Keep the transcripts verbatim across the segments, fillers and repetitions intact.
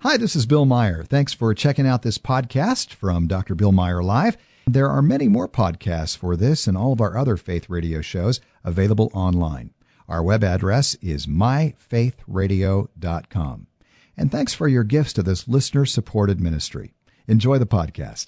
Hi, this is Bill Meyer. Thanks for checking out this podcast from Doctor Bill Meyer Live. There are many more podcasts for this and all of our other faith radio shows available online. Our web address is my faith radio dot com. And thanks for your gifts to this listener-supported ministry. Enjoy the podcast.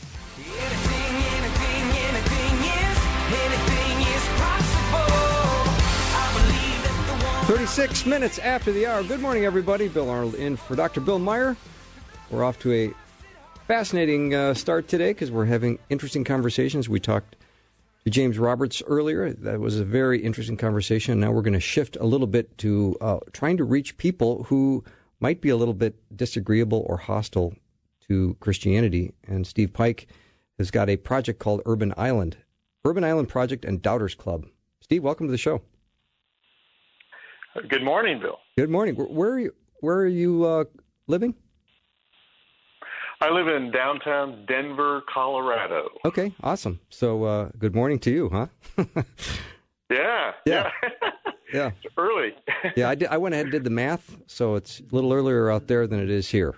thirty-six minutes after the hour. Good morning, everybody. Bill Arnold in for Doctor Bill Meyer. We're off to a fascinating uh, start today because we're having interesting conversations. We talked to James Roberts earlier. That was a very interesting conversation. Now we're going to shift a little bit to uh, trying to reach people who might be a little bit disagreeable or hostile to Christianity. And Steve Pike has got a project called Urban Island. Urban Island Project and Doubters Club. Steve, welcome to the show. Good morning, Bill. Good morning. Where are you, where are you uh, living? I live in downtown Denver, Colorado. Okay, awesome. So uh, good morning to you, huh? yeah. Yeah. Yeah. It's early. yeah, I, did, I went ahead and did the math, so it's a little earlier out there than it is here.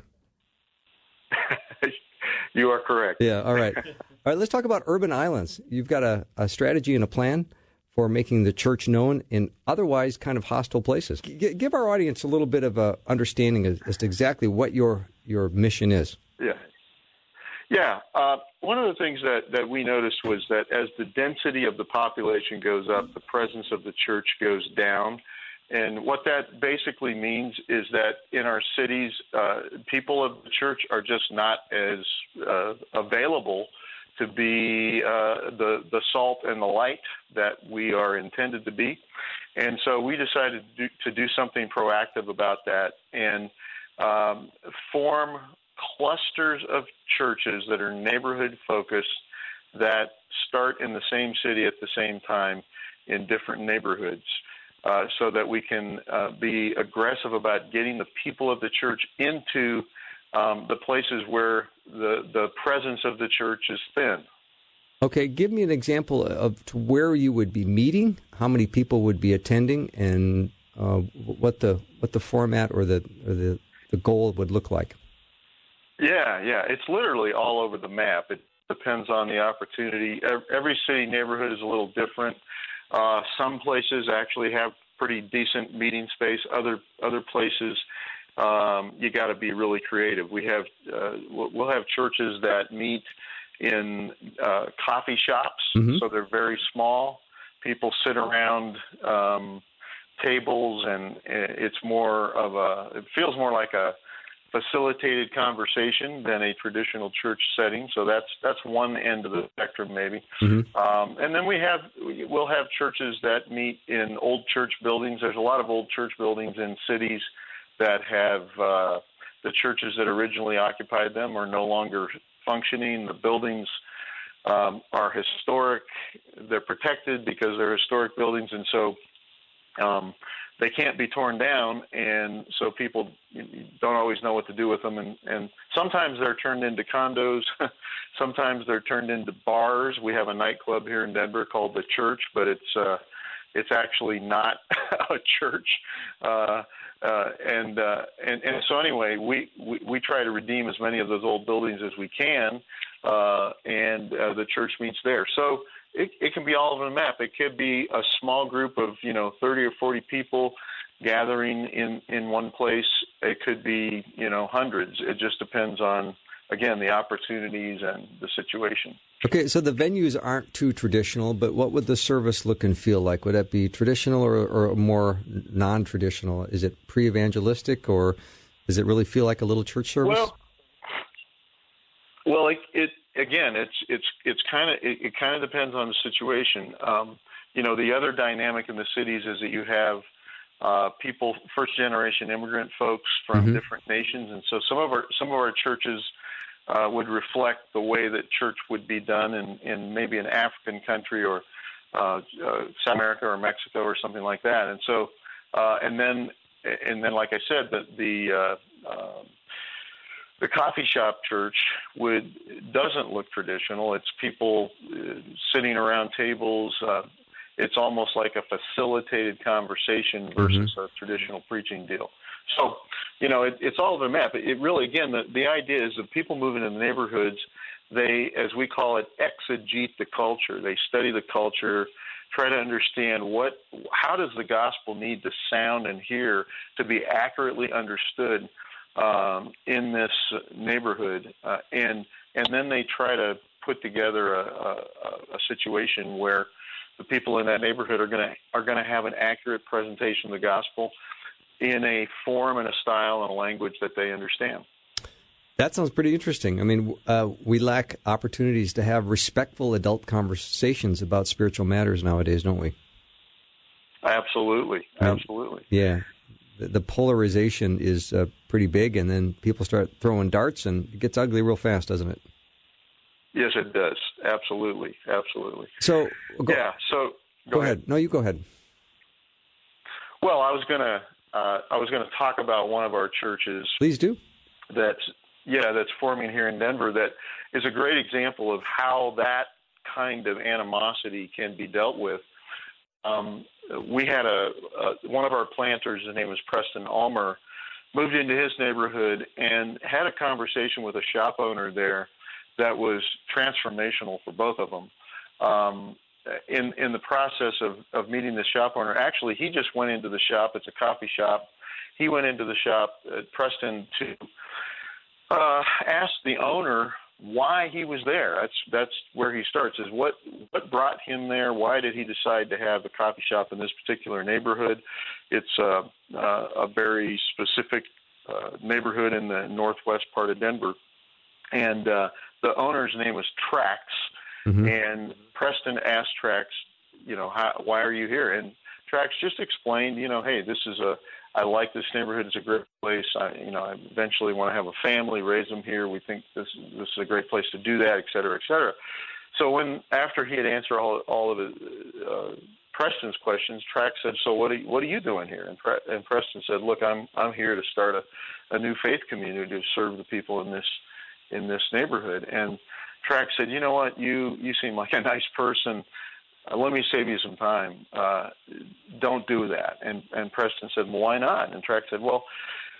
You are correct. Yeah, all right. All right, let's talk about urban islands. You've got a, a strategy and a plan for making the church known in otherwise kind of hostile places. G- give our audience a little bit of a understanding as, as to exactly what your your mission is. Yeah. Yeah. Uh, one of the things that, that we noticed was that as the density of the population goes up, the presence of the church goes down. And what that basically means is that in our cities, uh, people of the church are just not as uh, available to be uh, the the salt and the light that we are intended to be. And so we decided to do, to do something proactive about that and um, form clusters of churches that are neighborhood-focused that start in the same city at the same time in different neighborhoods uh, so that we can uh, be aggressive about getting the people of the church into Um, the places where the, the presence of the church is thin. Okay, give me an example of to where you would be meeting, how many people would be attending, and uh, what the what the format or the or the, the goal would look like. Yeah, yeah, it's literally all over the map. It depends on the opportunity. Every city neighborhood is a little different. Uh, some places actually have pretty decent meeting space. Other other places. Um, you got to be really creative. We have uh, we'll have churches that meet in uh, coffee shops, mm-hmm. so they're very small. People sit around um, tables, and it's more of a. It feels more like a facilitated conversation than a traditional church setting. So that's that's one end of the spectrum, maybe. Mm-hmm. Um, and then we have we'll have churches that meet in old church buildings. There's a lot of old church buildings in cities that have uh, the churches that originally occupied them are no longer functioning. The buildings um, are historic. They're protected because they're historic buildings, and so um, they can't be torn down, and so people don't always know what to do with them. And, and sometimes they're turned into condos. Sometimes they're turned into bars. We have a nightclub here in Denver called The Church, but it's uh, it's actually not a church. Uh, Uh, and, uh, and and so anyway, we, we, we try to redeem as many of those old buildings as we can, uh, and uh, the church meets there. So it, it can be all over the map. It could be a small group of, you know, thirty or forty people gathering in, in one place. It could be, you know, hundreds. It just depends on, again, the opportunities and the situation. Okay, so the venues aren't too traditional, but what would the service look and feel like? Would that be traditional or, or more non-traditional? Is it pre-evangelistic, or does it really feel like a little church service? Well, well, it, it again, it's it's it's kind of it, it kind of depends on the situation. Um, you know, the other dynamic in the cities is that you have uh, people, first-generation immigrant folks from mm-hmm. different nations, and so some of our some of our churches. Uh, would reflect the way that church would be done in, in maybe an African country or uh, uh, South America or Mexico or something like that. And so, uh, and then, and then, like I said, the the, uh, uh, the coffee shop church would doesn't look traditional. It's people uh, sitting around tables. Uh, it's almost like a facilitated conversation versus mm-hmm. a traditional preaching deal. So, you know, it, it's all over the map. It really, again, the, the idea is that people moving in the neighborhoods, they, as we call it, exegete the culture. They study the culture, try to understand what, how does the gospel need to sound and hear to be accurately understood um, in this neighborhood, uh, and and then they try to put together a, a, a situation where the people in that neighborhood are going to are going to have an accurate presentation of the gospel in a form and a style and a language that they understand. That sounds pretty interesting. I mean, uh, we lack opportunities to have respectful adult conversations about spiritual matters nowadays, don't we? Absolutely, absolutely. Yeah, the, the polarization is uh, pretty big, and then people start throwing darts, and it gets ugly real fast, doesn't it? Yes, it does. Absolutely, absolutely. So, go, yeah. So, go, go ahead. ahead. No, you go ahead. Well, I was gonna, uh, I was gonna talk about one of our churches. Please do. That's yeah, that's forming here in Denver. That is a great example of how that kind of animosity can be dealt with. Um, we had a, a one of our planters. His name was Preston Ulmer. Moved into his neighborhood and had a conversation with a shop owner there that was transformational for both of them. Um, in in the process of, of meeting the shop owner, actually, he just went into the shop. It's a coffee shop. He went into the shop, uh, Preston, to uh, ask the owner why he was there. That's that's where he starts, is what, what brought him there? Why did he decide to have a coffee shop in this particular neighborhood? It's uh, uh, a very specific uh, neighborhood in the northwest part of Denver. And uh, the owner's name was Trax, mm-hmm. and Preston asked Trax, you know, how, why are you here? And Trax just explained, you know, hey, this is a, I like this neighborhood. It's a great place. I, you know, I eventually want to have a family, raise them here. We think this this is a great place to do that, et cetera, et cetera. So when after he had answered all all of his, uh, Preston's questions, Trax said, "So what are you, what are you doing here?" And, Pre- and Preston said, "Look, I'm I'm here to start a, a new faith community to serve the people in this in this neighborhood." And Trax said, "You know what? You you seem like a nice person. Uh, let me save you some time. Uh, don't do that." And and Preston said, "Well, why not?" And Trax said, "Well,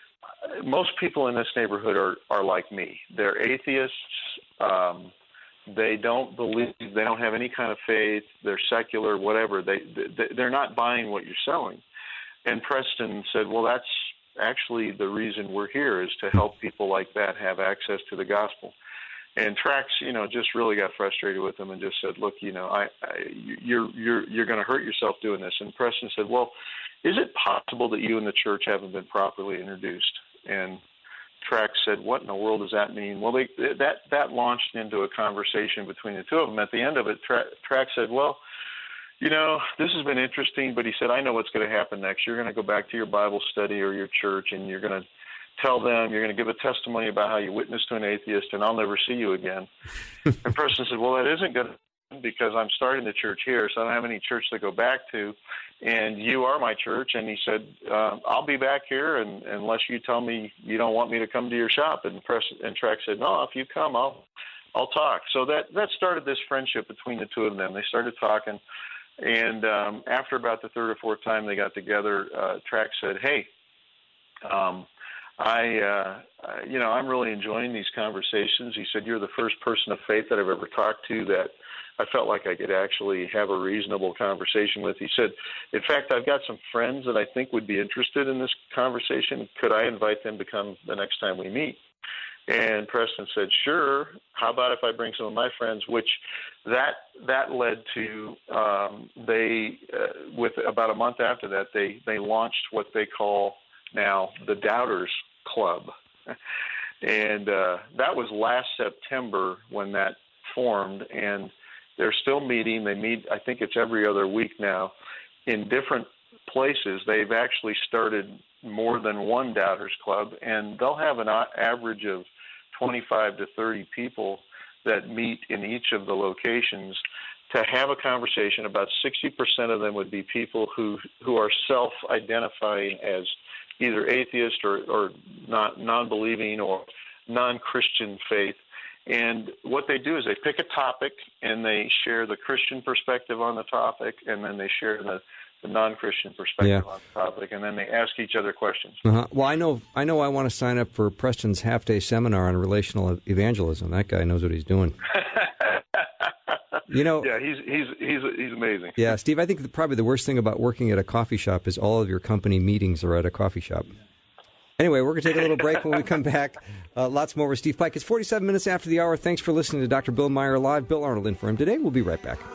most people in this neighborhood are, are like me. They're atheists. Um, they don't believe. They don't have any kind of faith. They're secular, whatever. They, they they're not buying what you're selling." And Preston said, "Well, that's actually the reason we're here, is to help people like that have access to the gospel." And Trax, you know, just really got frustrated with him and just said, "Look, you know, I, I you're you're you're going to hurt yourself doing this." And Preston said, "Well, is it possible that you and the church haven't been properly introduced?" And Trax said, "What in the world does that mean?" Well, they, that that launched into a conversation between the two of them. At the end of it, Tra- Trax said, "Well, you know, this has been interesting," but he said, "I know what's going to happen next. You're going to go back to your Bible study or your church, and you're going to tell them, you're going to give a testimony about how you witnessed to an atheist, and I'll never see you again." And Preston said, "Well, that isn't going to happen because I'm starting the church here, so I don't have any church to go back to, and you are my church." And he said, uh, "I'll be back here and, unless you tell me you don't want me to come to your shop." And Preston and Trax said, "No, if you come, I'll I'll talk." So that, that started this friendship between the two of them. They started talking, and um, after about the third or fourth time they got together, uh, Trax said, "Hey, um, I, uh, you know, I'm really enjoying these conversations." He said, "You're the first person of faith that I've ever talked to that I felt like I could actually have a reasonable conversation with." He said, "In fact, I've got some friends that I think would be interested in this conversation. Could I invite them to come the next time we meet?" And Preston said, "Sure. How about if I bring some of my friends?" Which that that led to um, they, uh, with about a month after that, they, they launched what they call now the Doubters Club. And uh, that was last September when that formed, and they're still meeting. They meet, I think it's every other week now, in different places. They've actually started more than one Doubters Club, and they'll have an average of twenty-five to thirty people that meet in each of the locations to have a conversation. About sixty percent of them would be people who, who are self-identifying as either atheist or, or not non-believing or non-Christian faith. And what they do is they pick a topic and they share the Christian perspective on the topic, and then they share the, the non-Christian perspective Yeah. on the topic, and then they ask each other questions. Uh-huh. Well, I know I know I want to sign up for Preston's half-day seminar on relational evangelism. That guy knows what he's doing. You know, yeah, he's he's he's he's amazing. Yeah, Steve, I think the, probably the worst thing about working at a coffee shop is all of your company meetings are at a coffee shop. Anyway, we're going to take a little break. When we come back, uh, lots more with Steve Pike. It's forty-seven minutes after the hour. Thanks for listening to Doctor Bill Meyer Live. Bill Arnold in for him today. We'll be right back.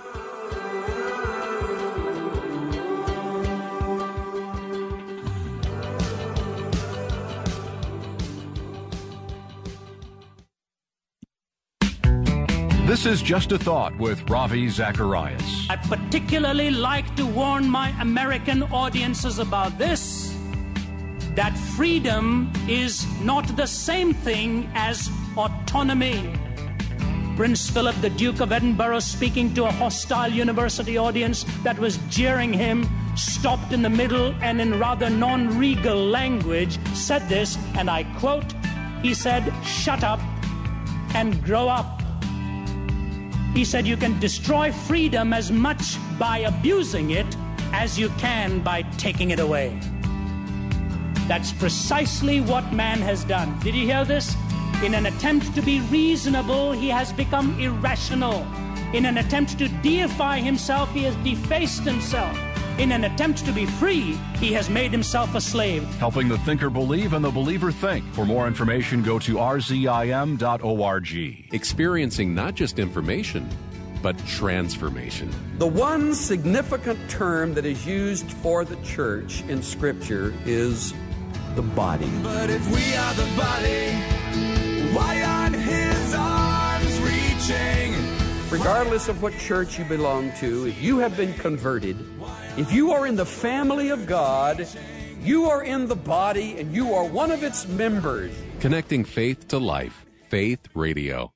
This is Just a Thought with Ravi Zacharias. I particularly like to warn my American audiences about this, that freedom is not the same thing as autonomy. Prince Philip, the Duke of Edinburgh, speaking to a hostile university audience that was jeering him, stopped in the middle and in rather non-regal language said this, and I quote, he said, "Shut up and grow up." He said you can destroy freedom as much by abusing it as you can by taking it away. That's precisely what man has done. Did you hear this? In an attempt to be reasonable, he has become irrational. In an attempt to deify himself, he has defaced himself. In an attempt to be free, he has made himself a slave. Helping the thinker believe and the believer think. For more information, go to r z i m dot org. Experiencing not just information, but transformation. The one significant term that is used for the church in Scripture is the body. But if we are the body, why aren't his arms reaching? Regardless of what church you belong to, if you have been converted, if you are in the family of God, you are in the body and you are one of its members. Connecting faith to life. Faith Radio.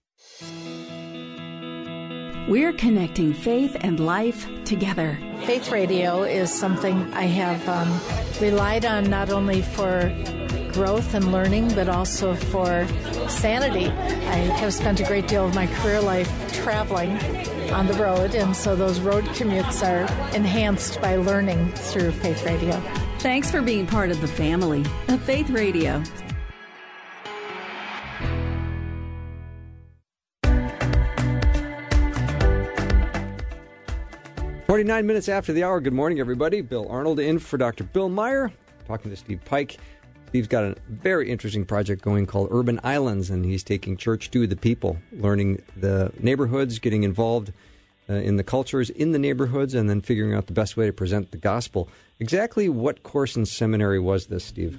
We're connecting faith and life together. Faith Radio is something I have um, relied on not only for growth and learning, but also for sanity. I have spent a great deal of my career life traveling on the road, and so those road commutes are enhanced by learning through Faith Radio. Thanks for being part of the family of Faith Radio. forty-nine minutes after the hour. Good morning, everybody. Bill Arnold in for Doctor Bill Meyer, talking to Steve Pike. Steve's got a very interesting project going called Urban Islands, and he's taking church to the people, learning the neighborhoods, getting involved uh, in the cultures in the neighborhoods, and then figuring out the best way to present the gospel. Exactly what course in seminary was this, Steve?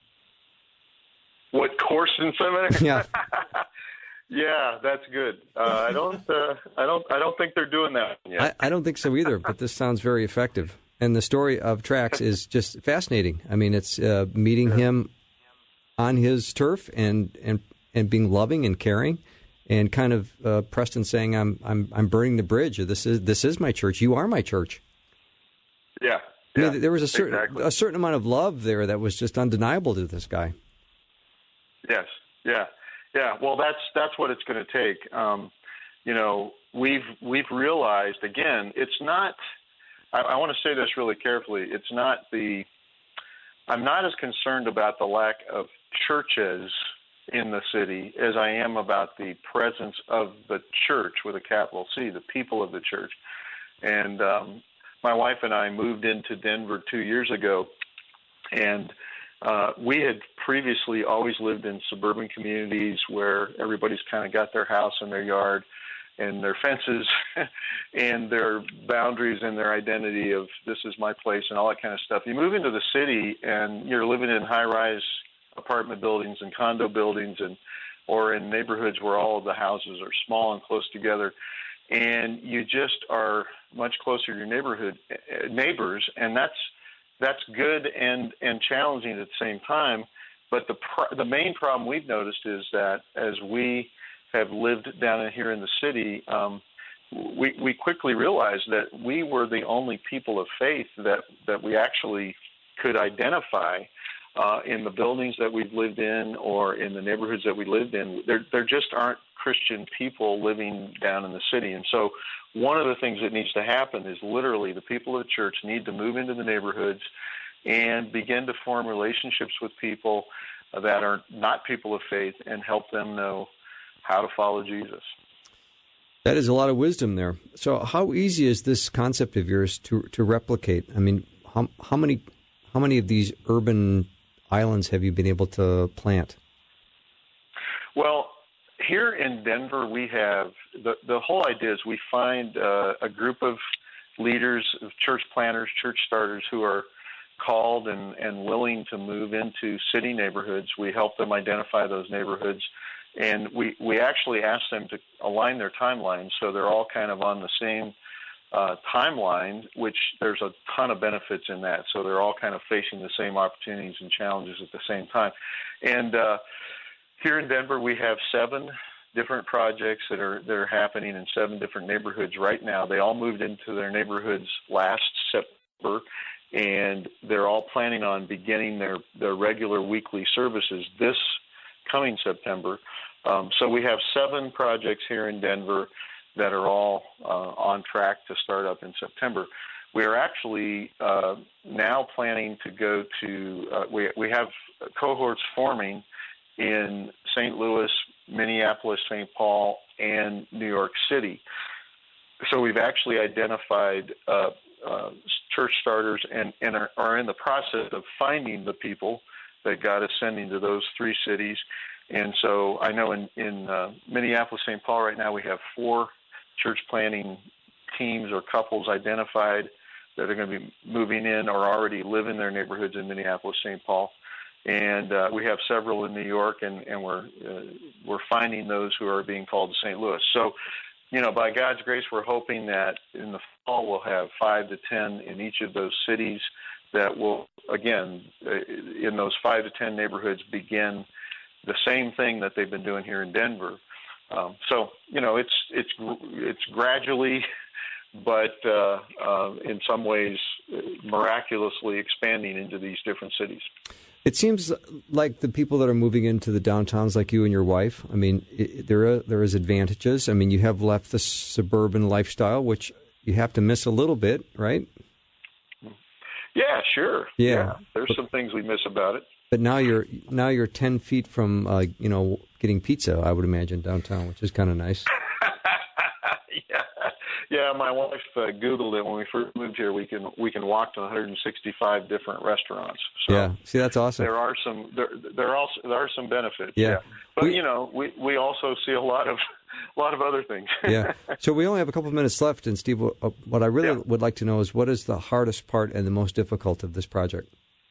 What course in seminary? Yeah. Yeah, that's good. Uh, I don't, uh, I don't, I don't think they're doing that yet. I, I don't think so either. But this sounds very effective, and the story of Trax is just fascinating. I mean, it's uh, meeting him on his turf and and and being loving and caring, and kind of uh, Preston saying, "I'm I'm I'm burning the bridge. Or this is this is my church. You are my church." Yeah. I yeah mean, there was a certain exactly. a certain amount of love there that was just undeniable to this guy. Yes. Yeah. Yeah, well, that's that's what it's going to take. Um, you know, we've we've realized again, it's not. I, I want to say this really carefully. It's not the. I'm not as concerned about the lack of churches in the city as I am about the presence of the church with a capital C, the people of the church. And um, my wife and I moved into Denver two years ago, and Uh, we had previously always lived in suburban communities where everybody's kind of got their house and their yard and their fences and their boundaries and their identity of this is my place and all that kind of stuff. You move into the city and you're living in high-rise apartment buildings and condo buildings and or in neighborhoods where all of the houses are small and close together, and you just are much closer to your neighborhood neighbors, and that's That's good and, and challenging at the same time. But the pro- the main problem we've noticed is that as we have lived down in here in the city, um, we, we quickly realized that we were the only people of faith that, that we actually could identify uh, in the buildings that we've lived in or in the neighborhoods that we lived in. There, there just aren't Christian people living down in the city. And so one of the things that needs to happen is literally the people of the church need to move into the neighborhoods and begin to form relationships with people that are not people of faith and help them know how to follow Jesus. That is a lot of wisdom there. So how easy is this concept of yours to, to replicate? I mean, how, how many how many of these urban islands have you been able to plant? Well, here in Denver, we have, the, the whole idea is we find uh, a group of leaders, of church planters, church starters who are called and, and willing to move into city neighborhoods. We help them identify those neighborhoods, and we, we actually ask them to align their timelines so they're all kind of on the same uh, timeline, which there's a ton of benefits in that. So they're all kind of facing the same opportunities and challenges at the same time. And uh, here in Denver, we have seven different projects that are that are happening in seven different neighborhoods right now. They all moved into their neighborhoods last September, and they're all planning on beginning their, their regular weekly services this coming September. Um, so we have seven projects here in Denver that are all uh, on track to start up in September. We are actually uh, now planning to go to, uh, we, we have cohorts forming in Saint Louis, Minneapolis, Saint Paul, and New York City. So we've actually identified uh, uh, church starters and, and are, are in the process of finding the people that God is sending to those three cities. And so I know in, in uh, Minneapolis, Saint Paul right now we have four church planting teams or couples identified that are going to be moving in or already live in their neighborhoods in Minneapolis, Saint Paul. And uh, we have several in New York, and, and we're uh, we're finding those who are being called to Saint Louis. So, you know, by God's grace, we're hoping that in the fall we'll have five to ten in each of those cities that will, again, in those five to ten neighborhoods, begin the same thing that they've been doing here in Denver. Um, so, you know, it's it's it's gradually, but uh, uh, in some ways, miraculously expanding into these different cities. It seems like the people that are moving into the downtowns, like you and your wife, I mean, it, there are there is advantages. I mean, you have left the suburban lifestyle, which you have to miss a little bit, right? Yeah, sure. Yeah, yeah. There's but, some things we miss about it. But now you're now you're ten feet from, uh, you know, getting pizza, I would imagine, downtown, which is kind of nice. yeah, yeah. My wife uh, Googled it when we first moved here. We can we can walk to one hundred sixty-five different restaurants. So yeah, see, that's awesome. There are some there there are also there are some benefits. Yeah, yeah. But we, you know, we, we also see a lot of a lot of other things. yeah. So we only have a couple of minutes left, and Steve, what I really yeah. would like to know is what is the hardest part and the most difficult of this project?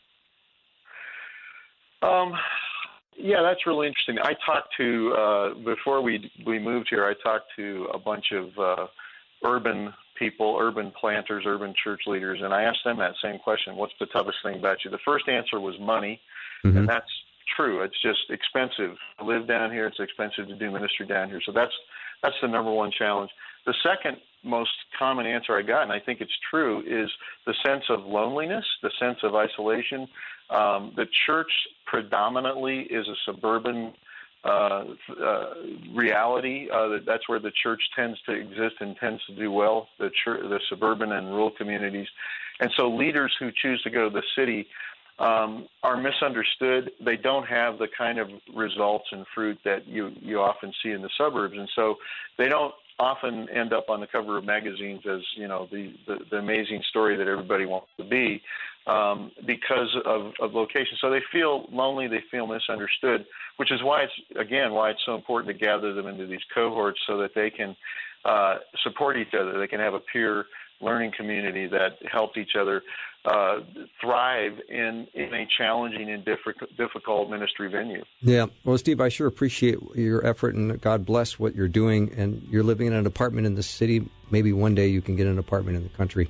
Um, yeah, that's really interesting. I talked to, uh, before we we moved here, I talked to a bunch of uh, urban people, urban planters, urban church leaders, and I asked them that same question, what's the toughest thing about you? The first answer was money, mm-hmm. and that's true. It's just expensive to live down here. It's expensive to do ministry down here. So that's that's the number one challenge. The second most common answer I got, and I think it's true, is the sense of loneliness, the sense of isolation. Um, the church predominantly is a suburban uh, uh, reality. Uh, that's where the church tends to exist and tends to do well, the, church, the suburban and rural communities. And so leaders who choose to go to the city um, are misunderstood. They don't have the kind of results and fruit that you, you often see in the suburbs. And so they don't often end up on the cover of magazines as, you know, the, the, the amazing story that everybody wants to be um, because of, of location. So they feel lonely, they feel misunderstood, which is why it's, again, why it's so important to gather them into these cohorts so that they can uh, support each other. They can have a peer learning community that helps each other uh, thrive in, in a challenging and difficult, difficult ministry venue. Yeah. Well, Steve, I sure appreciate your effort, and God bless what you're doing. And you're living in an apartment in the city. Maybe one day you can get an apartment in the country.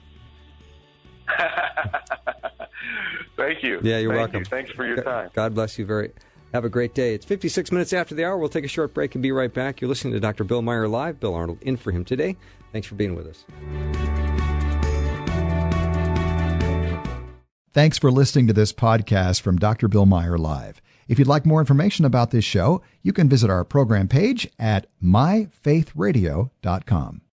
Thank you. Yeah, you're Thank welcome. You. Thanks for your time. God bless you very. Have a great day. It's fifty-six minutes after the hour. We'll take a short break and be right back. You're listening to Doctor Bill Meyer Live. Bill Arnold in for him today. Thanks for being with us. Thanks for listening to this podcast from Doctor Bill Meyer Live. If you'd like more information about this show, you can visit our program page at my faith radio dot com.